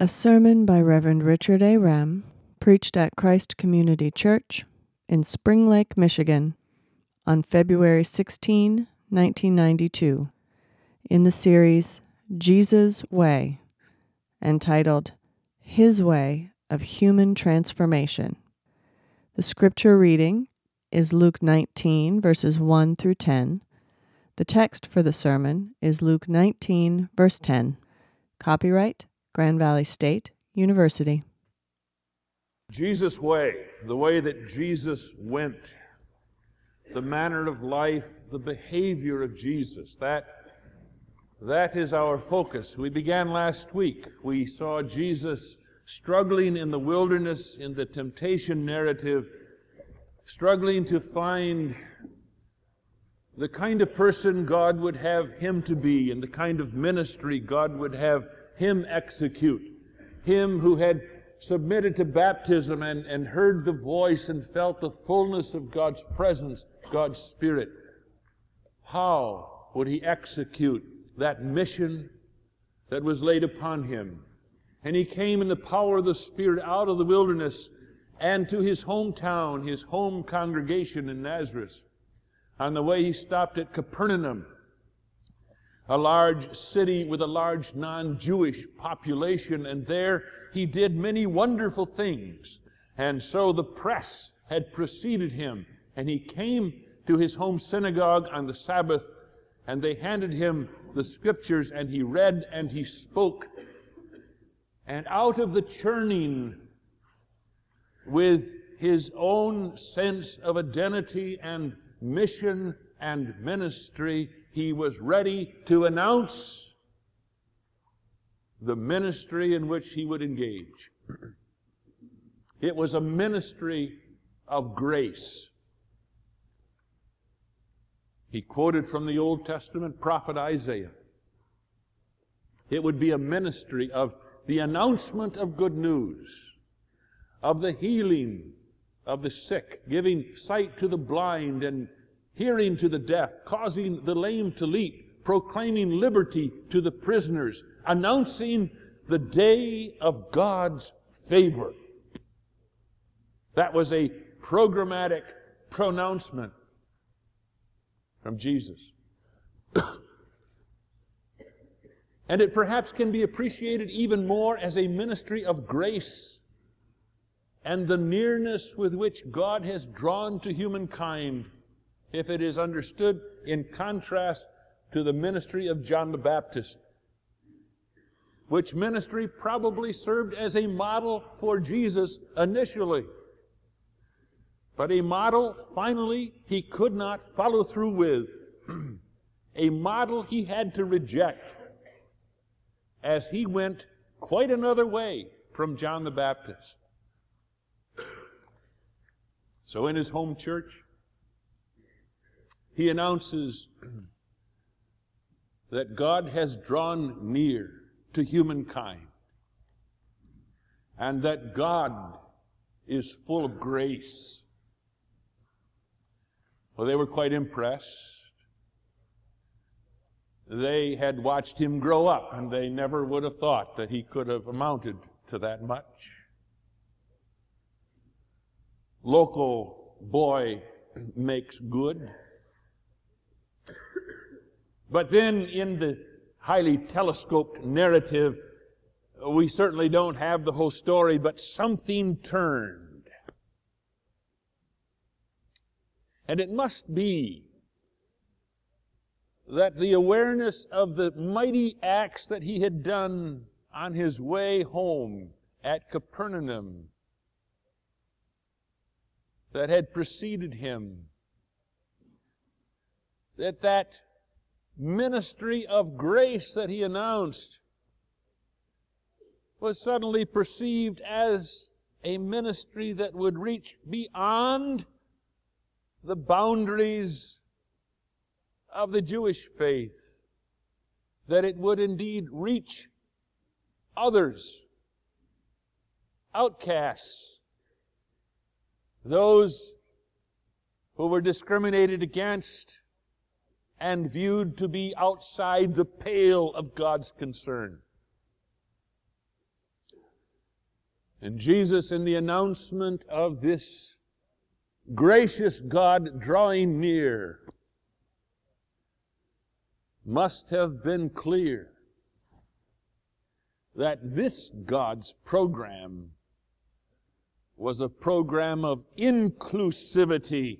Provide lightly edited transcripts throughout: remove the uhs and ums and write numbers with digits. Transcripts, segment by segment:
A sermon by Reverend Richard A. Rem, preached at Christ Community Church in Spring Lake, Michigan, on February 16, 1992, in the series Jesus' Way, entitled His Way of Human Transformation. The scripture reading is Luke 19, verses 1 through 10. The text for the sermon is Luke 19, verse 10. Copyright Grand Valley State University. Jesus' way, the way that Jesus went, the manner of life, the behavior of Jesus, that is our focus. We began last week. We saw Jesus struggling in the wilderness, in the temptation narrative, struggling to find the kind of person God would have him to be and the kind of ministry God would have him execute. Him who had submitted to baptism and heard the voice and felt the fullness of God's presence, God's Spirit. How would he execute that mission that was laid upon him? And he came in the power of the Spirit out of the wilderness and to his hometown, his home congregation in Nazareth. On the way he stopped at Capernaum, a large city with a large non-Jewish population, and there he did many wonderful things. And so the press had preceded him, and he came to his home synagogue on the Sabbath, and they handed him the scriptures, and he read and he spoke. And out of the churning with his own sense of identity and mission and ministry, he was ready to announce the ministry in which he would engage. It was a ministry of grace. He quoted from the Old Testament prophet Isaiah. It would be a ministry of the announcement of good news, of the healing of the sick, giving sight to the blind and hearing to the deaf, causing the lame to leap, proclaiming liberty to the prisoners, announcing the day of God's favor. That was a programmatic pronouncement from Jesus. And it perhaps can be appreciated even more as a ministry of grace and the nearness with which God has drawn to humankind, if it is understood in contrast to the ministry of John the Baptist, which ministry probably served as a model for Jesus initially, but a model finally he could not follow through with, a model he had to reject as he went quite another way from John the Baptist. So in his home church, he announces that God has drawn near to humankind and that God is full of grace. Well, they were quite impressed. They had watched him grow up, and they never would have thought that he could have amounted to that much. Local boy makes good. But then in the highly telescoped narrative, we certainly don't have the whole story, but something turned. And it must be that the awareness of the mighty acts that he had done on his way home at Capernaum that had preceded him, that ministry of grace that he announced was suddenly perceived as a ministry that would reach beyond the boundaries of the Jewish faith, that it would indeed reach others, outcasts, those who were discriminated against and viewed to be outside the pale of God's concern. And Jesus, in the announcement of this gracious God drawing near, must have been clear that this God's program was a program of inclusivity,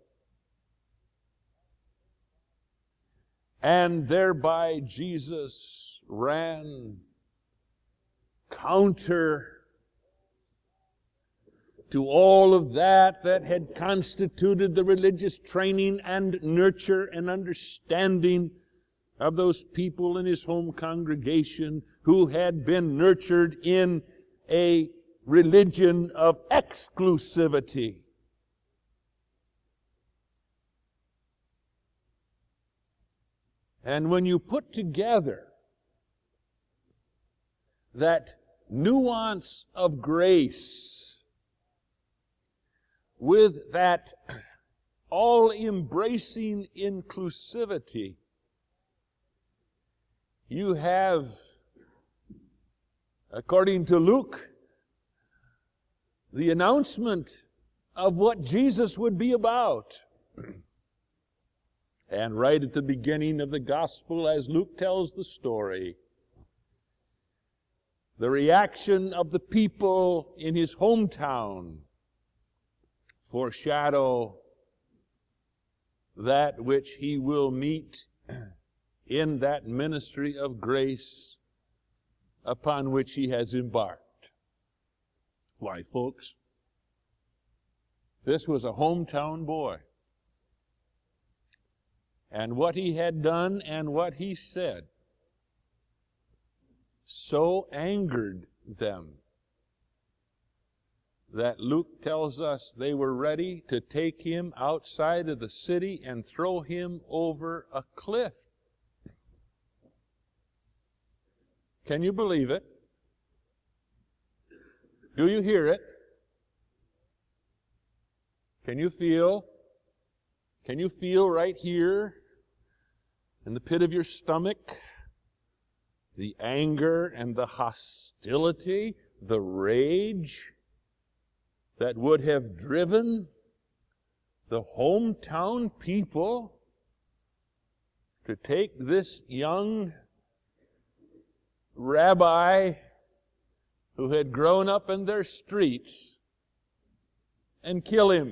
and thereby Jesus ran counter to all of that had constituted the religious training and nurture and understanding of those people in his home congregation who had been nurtured in a religion of exclusivity. And when you put together that nuance of grace with that all-embracing inclusivity, you have, according to Luke, the announcement of what Jesus would be about. And right at the beginning of the gospel, as Luke tells the story, the reaction of the people in his hometown foreshadow that which he will meet in that ministry of grace upon which he has embarked. Why, folks, this was a hometown boy. And what he had done and what he said so angered them that Luke tells us they were ready to take him outside of the city and throw him over a cliff. Can you believe it? Do you hear it? Can you feel right here in the pit of your stomach the anger and the hostility, the rage that would have driven the hometown people to take this young rabbi who had grown up in their streets and kill him?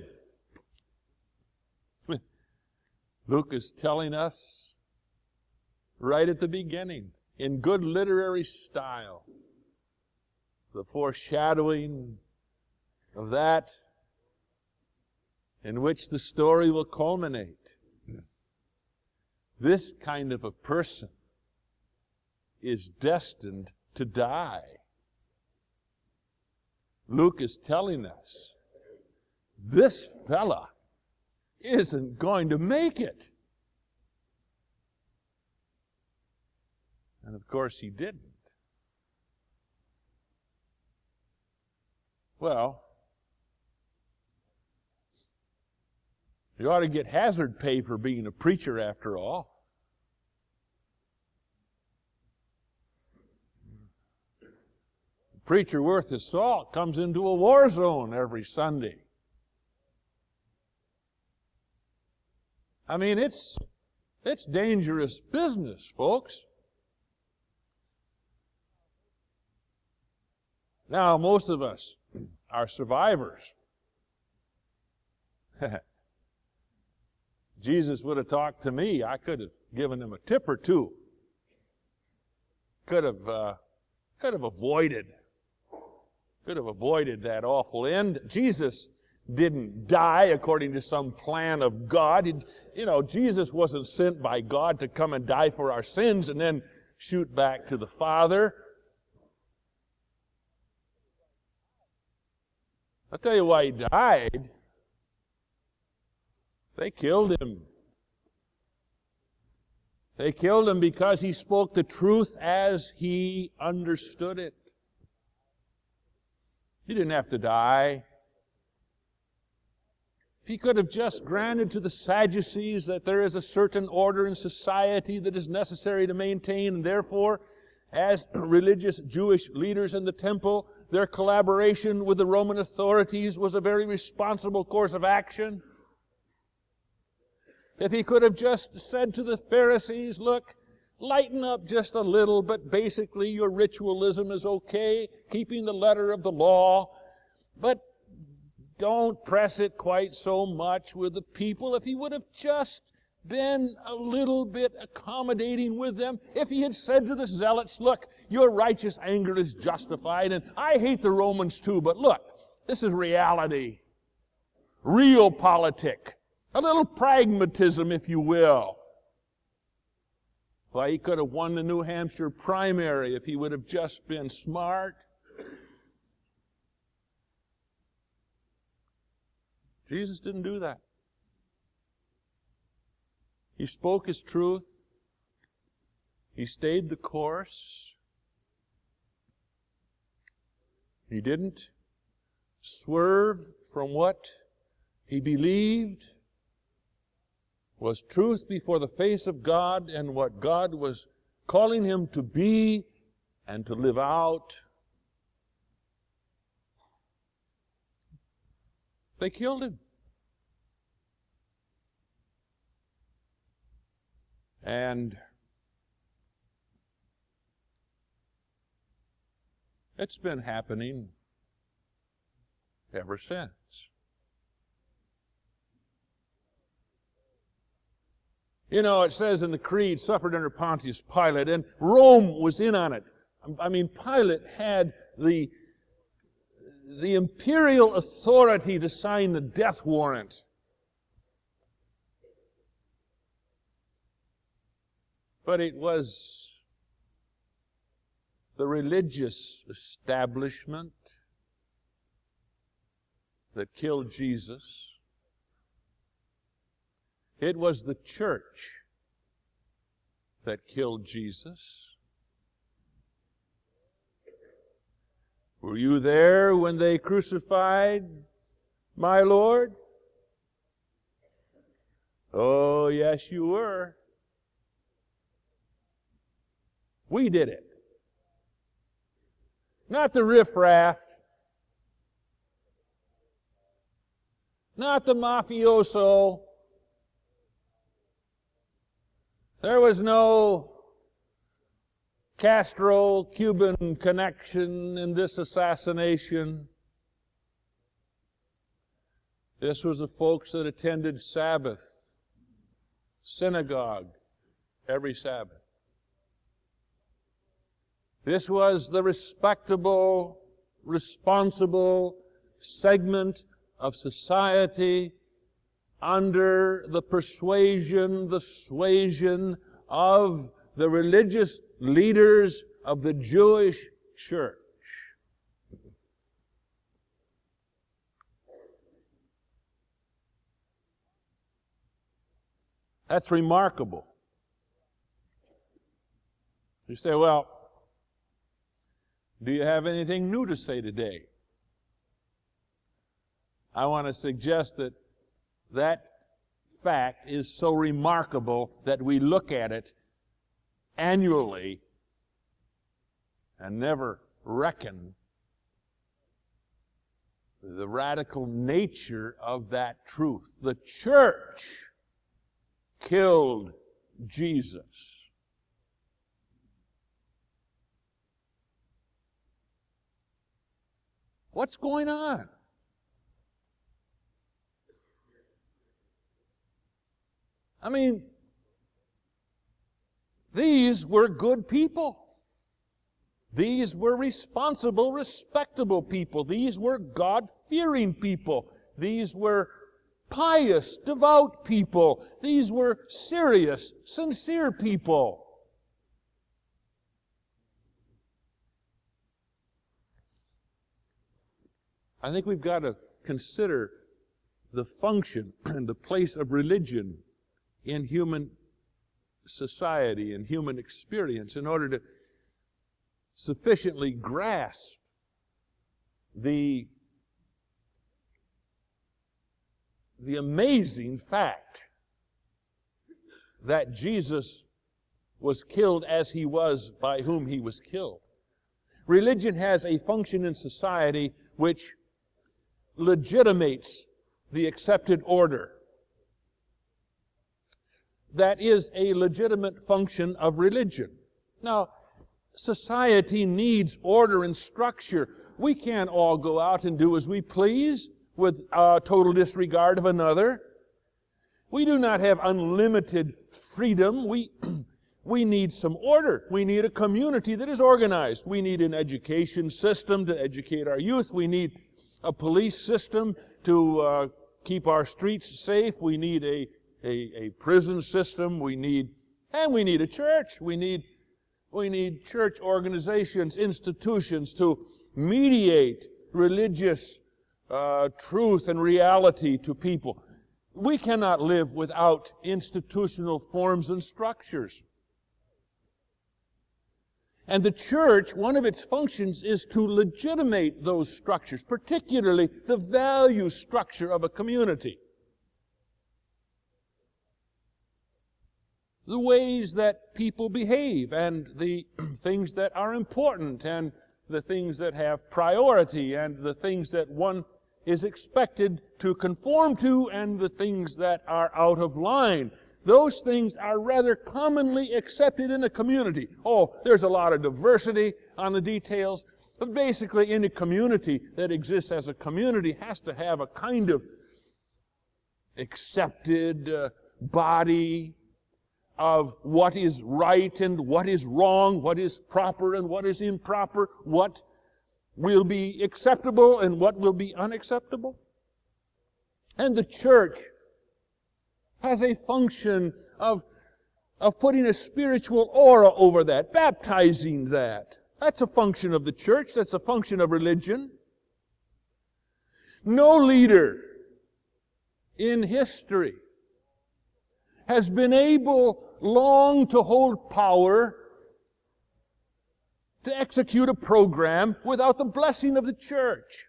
Luke is telling us right at the beginning, in good literary style, the foreshadowing of that in which the story will culminate. This kind of a person is destined to die. Luke is telling us this fella isn't going to make it. And of course he didn't. Well, you ought to get hazard pay for being a preacher after all. A preacher worth his salt comes into a war zone every Sunday. I mean, it's dangerous business, folks. Now, most of us are survivors. Jesus would have talked to me. I could have given him a tip or two. Could have avoided that awful end. Jesus didn't die according to some plan of God. Jesus wasn't sent by God to come and die for our sins and then shoot back to the Father. I'll tell you why he died. They killed him. They killed him because he spoke the truth as he understood it. He didn't have to die. If he could have just granted to the Sadducees that there is a certain order in society that is necessary to maintain, and therefore, as religious Jewish leaders in the temple, their collaboration with the Roman authorities was a very responsible course of action. If he could have just said to the Pharisees, look, lighten up just a little, but basically your ritualism is okay, keeping the letter of the law, but don't press it quite so much with the people. If he would have just been a little bit accommodating with them, if he had said to the zealots, look, your righteous anger is justified, and I hate the Romans too, but look, this is reality, real politic, a little pragmatism, if you will. Why, he could have won the New Hampshire primary if he would have just been smart. Jesus didn't do that. He spoke his truth. He stayed the course. He didn't swerve from what he believed was truth before the face of God and what God was calling him to be and to live out. They killed him. And it's been happening ever since. You know, it says in the Creed, suffered under Pontius Pilate, and Rome was in on it. I mean, Pilate had the imperial authority to sign the death warrant. But it was the religious establishment that killed Jesus. It was the church that killed Jesus. Were you there when they crucified my Lord? Oh, yes, you were. We did it. Not the riffraff. Not the mafioso. There was no Castro-Cuban connection in this assassination. This was the folks that attended Sabbath, synagogue, every Sabbath. This was the respectable, responsible segment of society under the persuasion, the suasion of the religious leaders of the Jewish church. That's remarkable. You say, well, do you have anything new to say today? I want to suggest that that fact is so remarkable that we look at it annually and never reckon the radical nature of that truth. The church killed Jesus. What's going on? I mean, these were good people. These were responsible, respectable people. These were God-fearing people. These were pious, devout people. These were serious, sincere people. I think we've got to consider the function and the place of religion in human society and human experience in order to sufficiently grasp the amazing fact that Jesus was killed as he was by whom he was killed. Religion has a function in society which legitimates the accepted order. That is a legitimate function of religion. Now, society needs order and structure. We can't all go out and do as we please with total disregard of another. We do not have unlimited freedom. We need some order. We need a community that is organized. We need an education system to educate our youth. We need a police system to keep our streets safe. We need a prison system. We need a church. We need church organizations, institutions to mediate religious truth and reality to people. We cannot live without institutional forms and structures. And the church, one of its functions is to legitimate those structures, particularly the value structure of a community. The ways that people behave and the things that are important and the things that have priority and the things that one is expected to conform to and the things that are out of line. Those things are rather commonly accepted in a community. Oh, there's a lot of diversity on the details, but basically any community that exists as a community has to have a kind of accepted body of what is right and what is wrong, what is proper and what is improper, what will be acceptable and what will be unacceptable. And the church has a function of putting a spiritual aura over that, baptizing that. That's a function of the church. That's a function of religion. No leader in history has been able long to hold power to execute a program without the blessing of the church.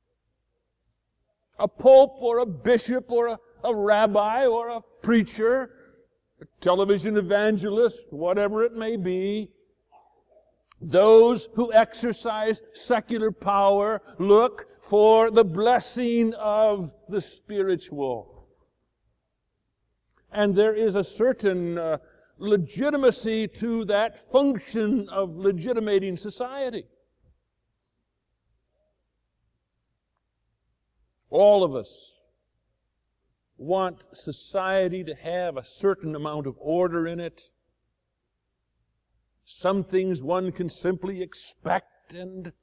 A pope or a bishop or a rabbi or a preacher, a television evangelist, whatever it may be, those who exercise secular power look for the blessing of the spiritual. And there is a certain legitimacy to that function of legitimating society. All of us want society to have a certain amount of order in it. Some things one can simply expect, and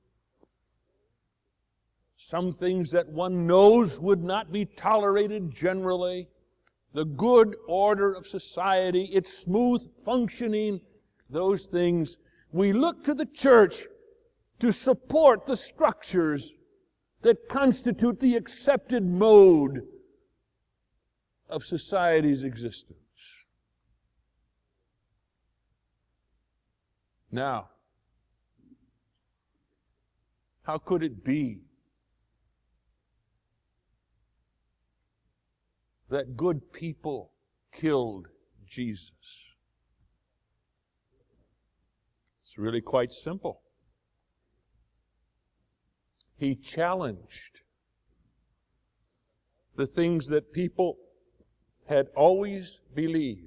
some things that one knows would not be tolerated generally. The good order of society, its smooth functioning, those things. We look to the church to support the structures that constitute the accepted mode of society's existence. Now, how could it be that good people killed Jesus? It's really quite simple. He challenged the things that people had always believed.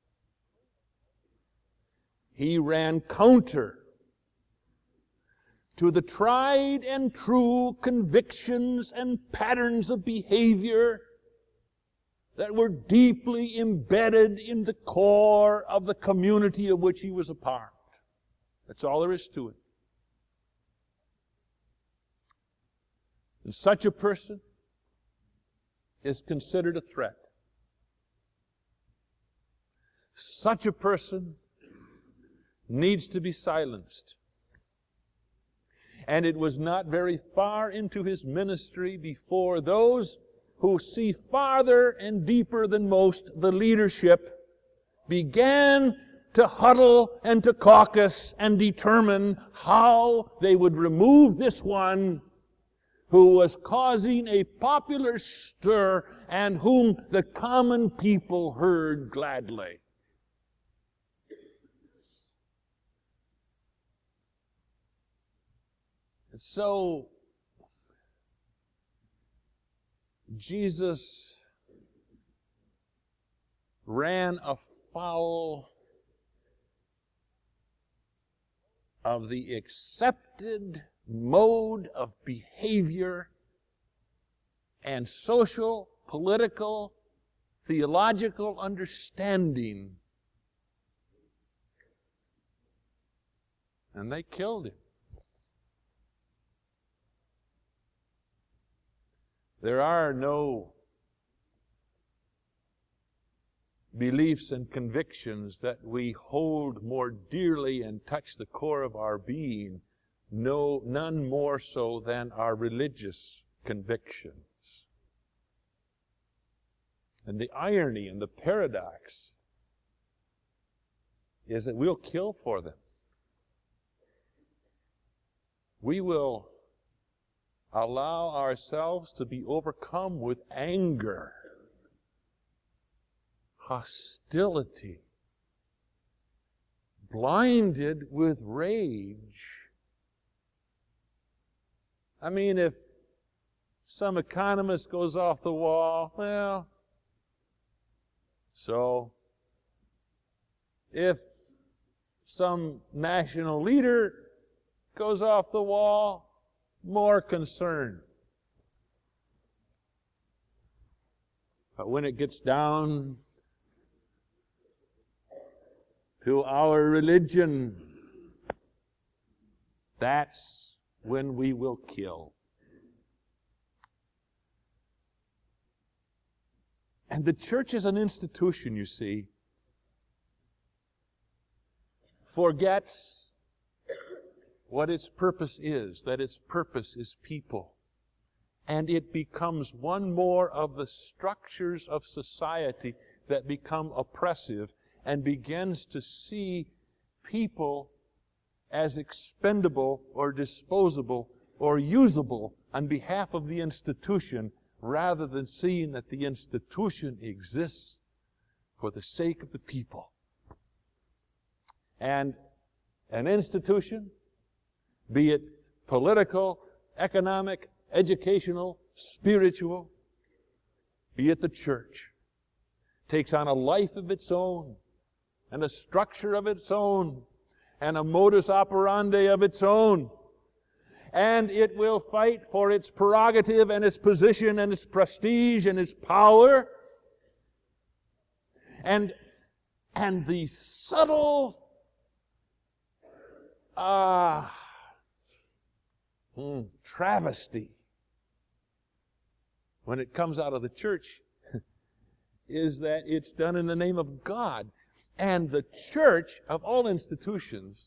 He ran counter to the tried and true convictions and patterns of behavior that were deeply embedded in the core of the community of which he was a part. That's all there is to it. And such a person is considered a threat. Such a person needs to be silenced. And it was not very far into his ministry before those who see farther and deeper than most, the leadership, began to huddle and to caucus and determine how they would remove this one who was causing a popular stir and whom the common people heard gladly. And so, Jesus ran afoul of the accepted mode of behavior and social, political, theological understanding. And they killed him. There are no beliefs and convictions that we hold more dearly and touch the core of our being, none more so than our religious convictions. And the irony and the paradox is that we'll kill for them. We will allow ourselves to be overcome with anger, hostility, blinded with rage. I mean, if some economist goes off the wall, well, so if some national leader goes off the wall, more concern. But when it gets down to our religion, that's when we will kill. And the church as an institution, you see, forgets what its purpose is, that its purpose is people. And it becomes one more of the structures of society that become oppressive and begins to see people as expendable or disposable or usable on behalf of the institution, rather than seeing that the institution exists for the sake of the people. And an institution, be it political, economic, educational, spiritual, be it the church, takes on a life of its own, and a structure of its own, and a modus operandi of its own. And it will fight for its prerogative and its position and its prestige and its power. And the subtle travesty when it comes out of the church is that it's done in the name of God. And the church, of all institutions,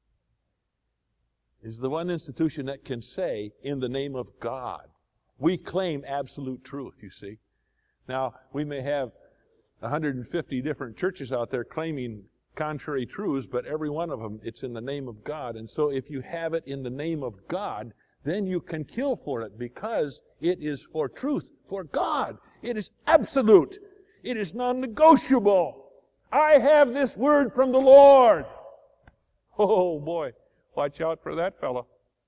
is the one institution that can say, in the name of God. We claim absolute truth, you see. Now, we may have 150 different churches out there claiming contrary truths, but every one of them, it's in the name of God. And so if you have it in the name of God, then you can kill for it, because it is for truth, for God. It is absolute. It is non-negotiable. I have this word from the Lord. Oh boy, watch out for that fellow.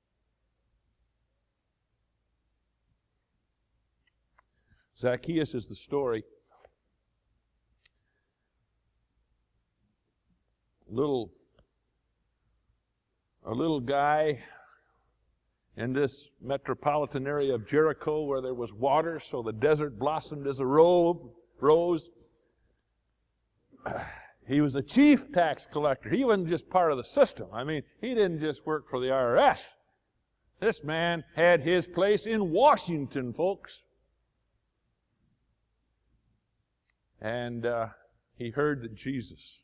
Zacchaeus is the story. A little guy in this metropolitan area of Jericho where there was water, so the desert blossomed as a rose. He was a chief tax collector. He wasn't just part of the system. I mean, he didn't just work for the IRS. This man had his place in Washington, folks. And he heard that Jesus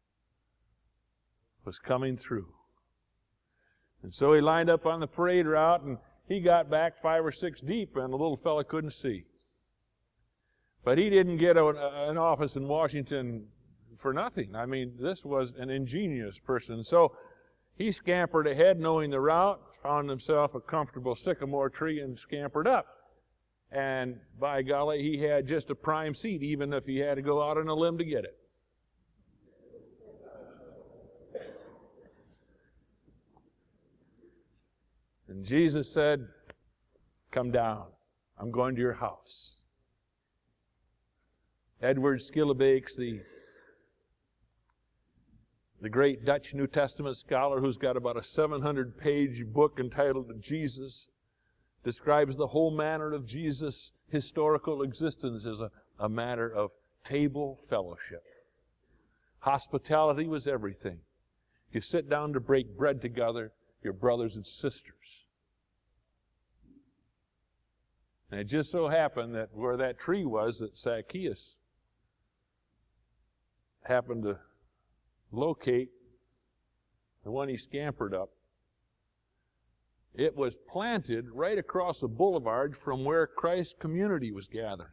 was coming through. And so he lined up on the parade route, and he got back 5 or 6 deep, and the little fella couldn't see. But he didn't get an office in Washington for nothing. I mean, this was an ingenious person. So he scampered ahead, knowing the route, found himself a comfortable sycamore tree, and scampered up. And by golly, he had just a prime seat, even if he had to go out on a limb to get it. And Jesus said, "Come down. I'm going to your house." Edward Schillebeeckx, the great Dutch New Testament scholar who's got about a 700-page book entitled Jesus, describes the whole manner of Jesus' historical existence as a matter of table fellowship. Hospitality was everything. You sit down to break bread together, your brothers and sisters. And it just so happened that where that tree was that Zacchaeus happened to locate, the one he scampered up, it was planted right across the boulevard from where Christ's community was gathering.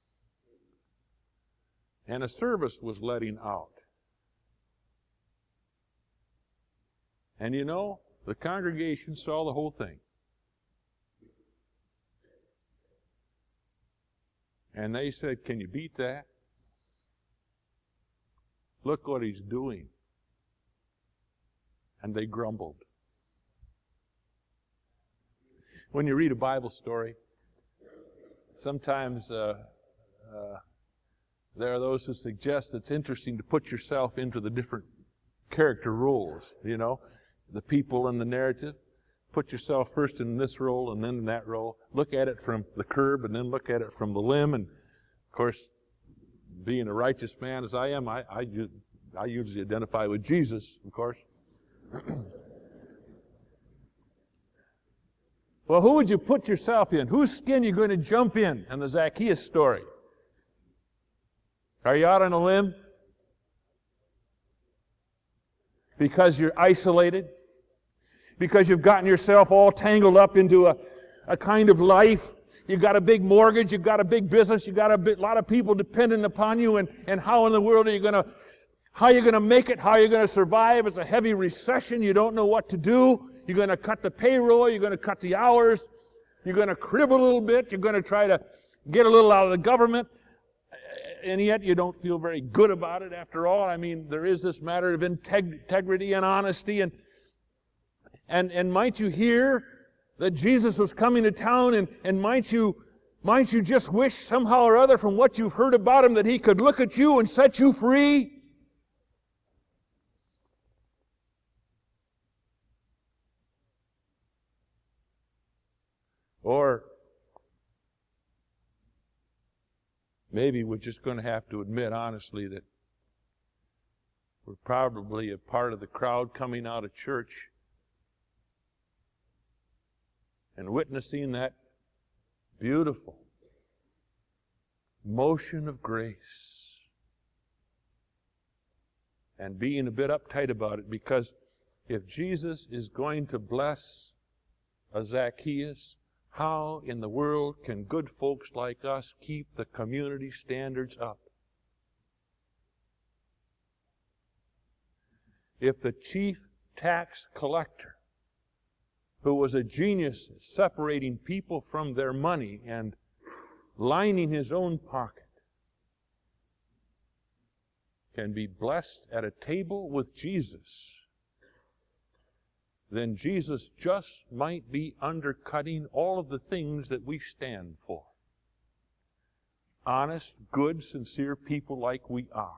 And a service was letting out. And you know, the congregation saw the whole thing. And they said, "Can you beat that? Look what he's doing." And they grumbled. When you read a Bible story, sometimes there are those who suggest it's interesting to put yourself into the different character roles, you know, the people in the narrative. Put yourself first in this role and then in that role. Look at it from the curb and then look at it from the limb. And, of course, being a righteous man as I am, I usually identify with Jesus, of course. Well, who would you put yourself in? Whose skin are you going to jump in the Zacchaeus story? Are you out on a limb? Because you're isolated? Because you've gotten yourself all tangled up into a kind of life? You've got a big mortgage, you've got a big business, you've got a lot of people dependent upon you, and how in the world are you going to make it? How are you going to survive? It's a heavy recession. You don't know what to do. You're going to cut the payroll. You're going to cut the hours. You're going to crib a little bit. You're going to try to get a little out of the government. And yet you don't feel very good about it after all. I mean, there is this matter of integrity and honesty. And might you hear that Jesus was coming to town, and might you just wish somehow or other from what you've heard about him that he could look at you and set you free? Or maybe we're just going to have to admit honestly that we're probably a part of the crowd coming out of church and witnessing that beautiful motion of grace and being a bit uptight about it, because if Jesus is going to bless a Zacchaeus, how in the world can good folks like us keep the community standards up? If the chief tax collector, who was a genius at separating people from their money and lining his own pocket, can be blessed at a table with Jesus, then Jesus just might be undercutting all of the things that we stand for. Honest, good, sincere people like we are.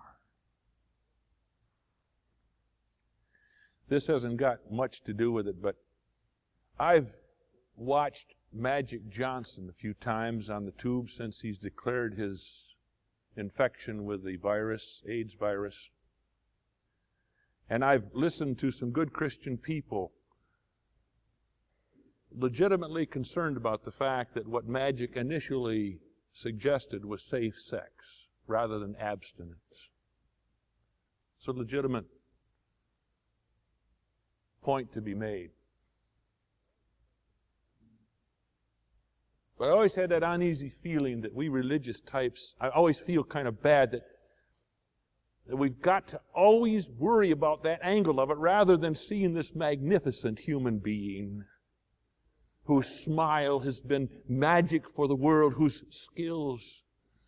This hasn't got much to do with it, but I've watched Magic Johnson a few times on the tube since he's declared his infection with the virus, AIDS virus. And I've listened to some good Christian people legitimately concerned about the fact that what Magic initially suggested was safe sex rather than abstinence. It's a legitimate point to be made. But I always had that uneasy feeling that we religious types, I always feel kind of bad that we've got to always worry about that angle of it rather than seeing this magnificent human being whose smile has been magic for the world, whose skills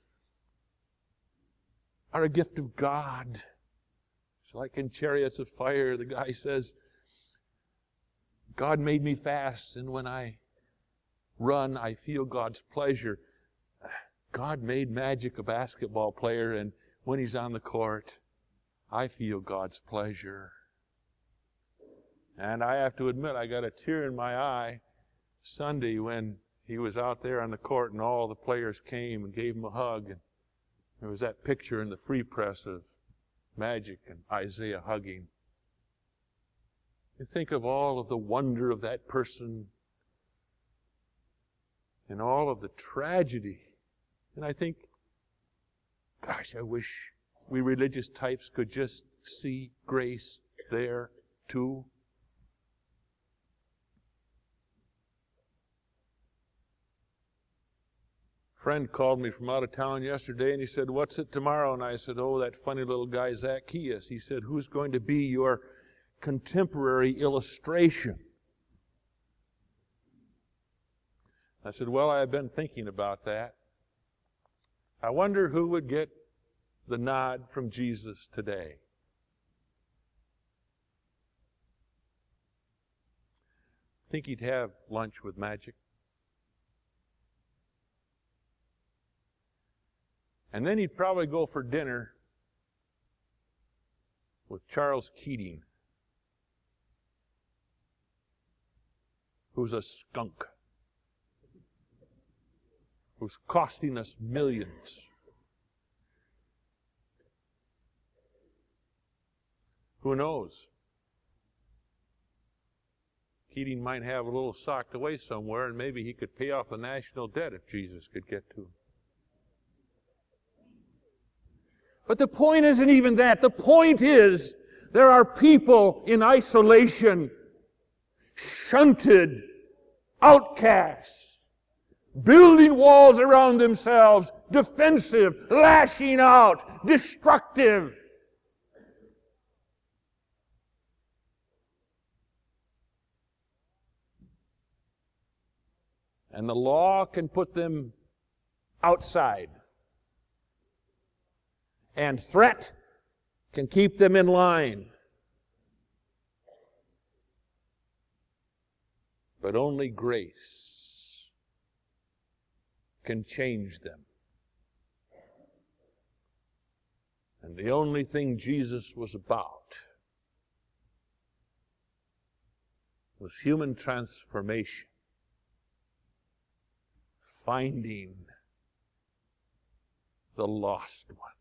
are a gift of God. It's like in Chariots of Fire, the guy says, God made me fast, and when I run, I feel God's pleasure. God made Magic a basketball player, and when he's on the court, I feel God's pleasure. And I have to admit, I got a tear in my eye Sunday when he was out there on the court and all the players came and gave him a hug. And there was that picture in the Free Press of Magic and Isaiah hugging. You think of all of the wonder of that person and all of the tragedy. And I think, gosh, I wish we religious types could just see grace there too. A friend called me from out of town yesterday and he said, "What's it tomorrow?" And I said, "Oh, that funny little guy Zacchaeus." He said, "Who's going to be your contemporary illustration?" I said, "Well, I've been thinking about that. I wonder who would get the nod from Jesus today." I think he'd have lunch with Magic. And then he'd probably go for dinner with Charles Keating, who's a skunk, who's costing us millions. Who knows? Keating might have a little socked away somewhere, and maybe he could pay off the national debt if Jesus could get to him. But the point isn't even that. The point is, there are people in isolation, shunted, outcasts, building walls around themselves, defensive, lashing out, destructive. And the law can put them outside. And threat can keep them in line. But only grace can change them. And the only thing Jesus was about was human transformation, finding the lost one.